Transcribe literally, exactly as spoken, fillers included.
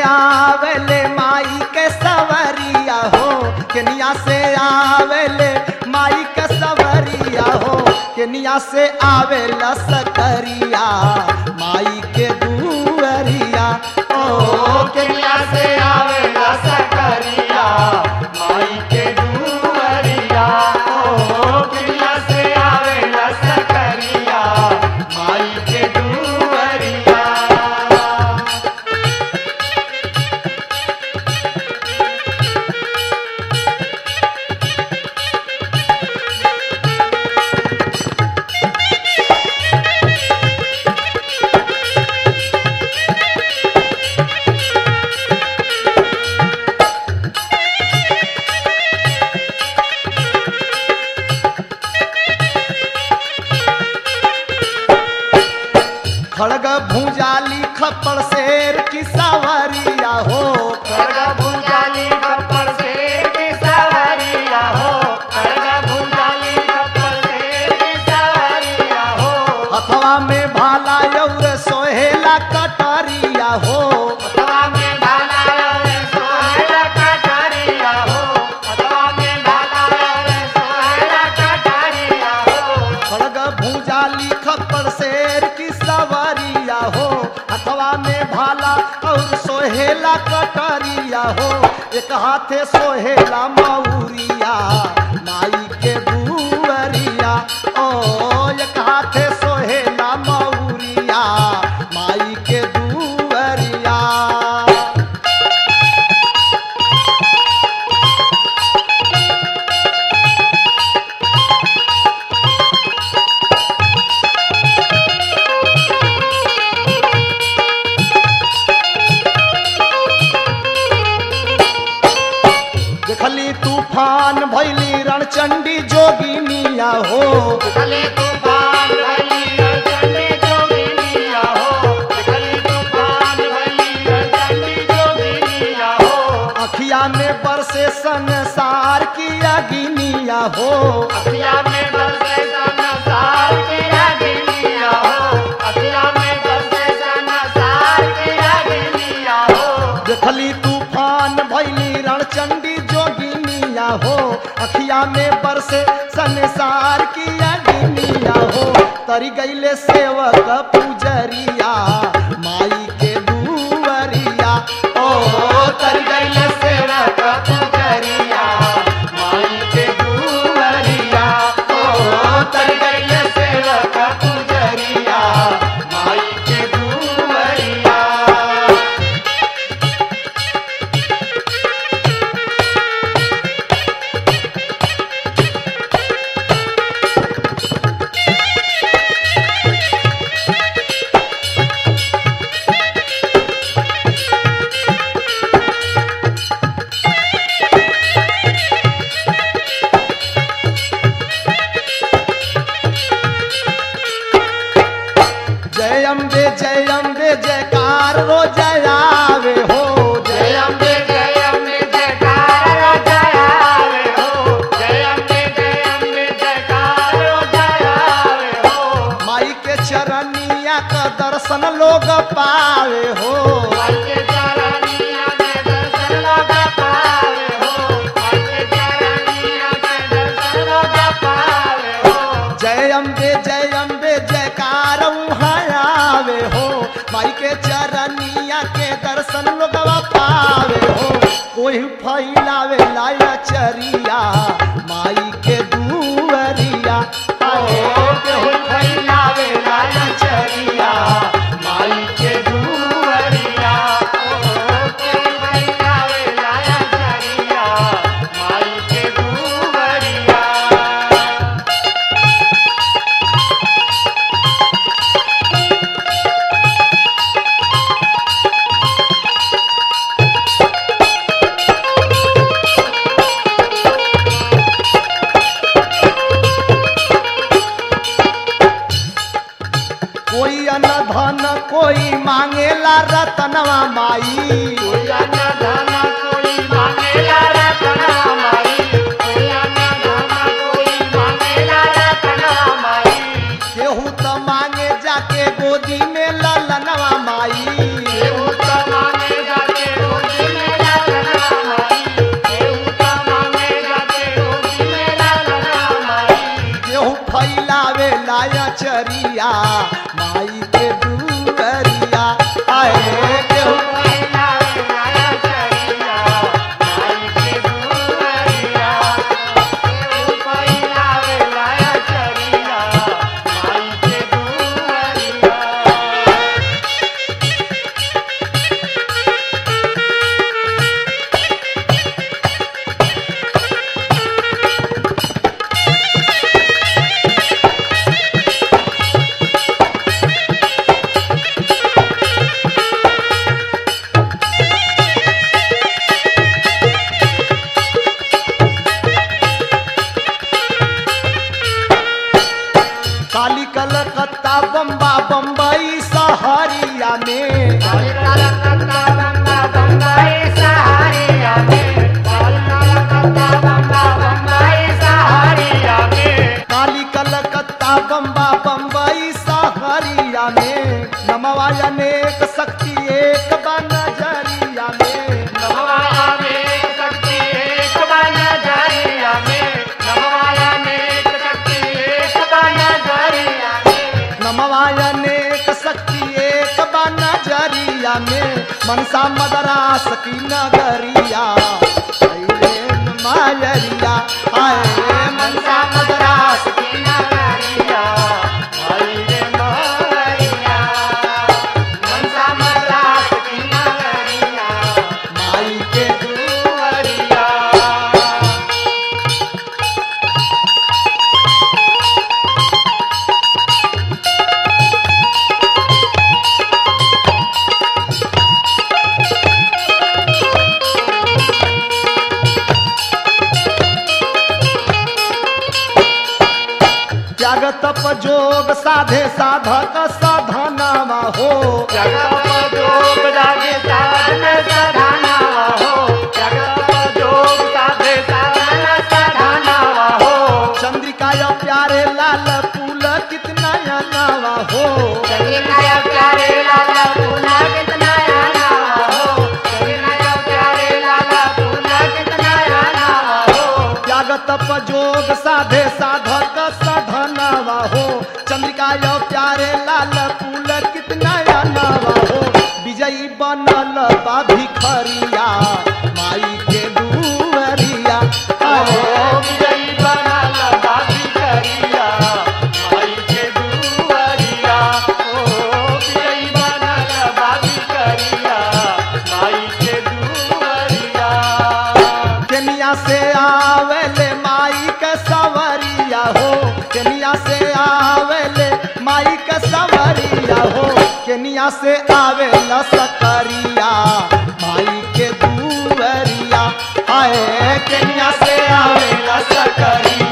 आवेले माई के सवरिया हो, केनिया से आवेले माई के सवरिया हो, केनिया से आवेला सकरिया माई के दुअरिया। ओ केनिया से आवेला सकरिया माई के दुअरिया। ओ केनिया से आवेला सकरिया माई के दुअरिया। खड़ग भूजाली खप्पड़ शेर की सवारिया हो, खड़ग भूजाली खप्पड़ शेर की सवारिया हो, खड़ग भूजाली खप्पड़ शेर की सवारिया हो। हथवा में भाला और सोहेला कटरिया हो, हथवा में भाला और सोहेला कटरिया हो, हथवा में भाला और सोहेला कटरिया हो। खड़ग भूजाली खप्पड़ शेर की सवारिया हो, हथवा में भाला और सोहेला कटरिया हो, एक हाथे सोहेला मऊरिया माई के दुअरिया। ओ एक हाथे सोहेला मऊरिया माई के दुअरिया। देखली तूफान भैली रणचंडी जोगिनिया हो, देखली तूफान भैली रणचंडी जोगिनिया हो, देखली तूफान भैली रणचंडी जोगिनिया हो। अखिया में बरसे संसार की अगिनिया हो, अखिया में बरसे संसार की अगिनिया हो, अखिया में बरसे संसार की अगिनिया हो। देखली तूफान भैली रणचंडी जोगिनिया हो, अखिया में बरसे संसार की अगिनिया हो। तरी गईले सेवक पुजरिया माई के दुअरिया। ओ तरी गईले सेवक पुजरिया माई के दुअरिया। ओ तरी गईले सेवक पुजरिया माई के दुअरिया। जय अम्बे जय अम्बे जयकार रो जयावे हो, जय अम्बे जय अम्बे जयकार रो जयावे हो, जय अम्बे जय अम्बे जयकार रो जयावे हो। माई के चरनिया का दर्शन लोग पावे हो, माई के चरनिया के दर्शन लोग पावे हो, माई के चरनिया के दर्शन लोग पावे हो। जय अम्बे जय अम्बे जयकार वहाँ आवे हो, माई के चरनिया के दर्शन लोग पावे हो। कोई फैलावे लाया चरिया माई के दुअरिया। ओ कोई फैलावे लाया चरिया माई के दुअरिया। ओ कोई फैलावे लाया चरिया माई के दुअरिया। कोई अन्न धन कोई मांगेला रतनवा माई, कोई अन्न धन कोई मांगेला रतनवा माई, कोई अन्न धन कोई मांगेला रतनवा माई। केहू तो मांगे जाके गोदी में ललनवा माई, केहू तो मांगे जाके फैलावे लाया चरिया माई के दुअरिया आए केहू काली कलकत्ता बम्बा बम्बई सहरिया में काली कलकत्ता बम्बा बम्बई सहरिया में नमवा अनेक शक्ति एक बा नजरिया में नमवा अनेक शक्ति एक बा नजरिया में नमवा अनेक शक्ति एक बा नजरिया में नमवा अनेक शक्ति एक बा नजरिया में मनसा मदरास की नगरिया अइले मायरिया आए मनसा मदरास की नगरिया आइले मायरिया मनसा मदरास की नगरिया माई के दुअरिया त्याग तप जोग साधे साधक साधनावा हो जगत जोग राजे साधन साधनावा हो जगत जोग साधे साधन साधनावा हो चंद्रिका या प्यारे लाल फूल कितना नावा हो चंद्रिका प्यारे लाला फूला कितना नावा हो चंद्रिका प्यारे लाला फूला कितना नावा हो त्याग तप जोग साधे साधक साधनावा हो चंद्रिका या प्यारे लाल फूल कितना नावा हो विजयी बनल बा भिखरिया माई के दुअरिया ओ आए विजयी बनल बा भिखरिया माई के दुअरिया ओ विजयी बनल बा भिखरिया माई के दुअरिया केनिया से आवेले माई के सवरिया हो केनिया से आवेले माई के सवरिया हो केनिया से आवेला सकरिया माई के दुअरिया आए केनिया से आवेला सकरिया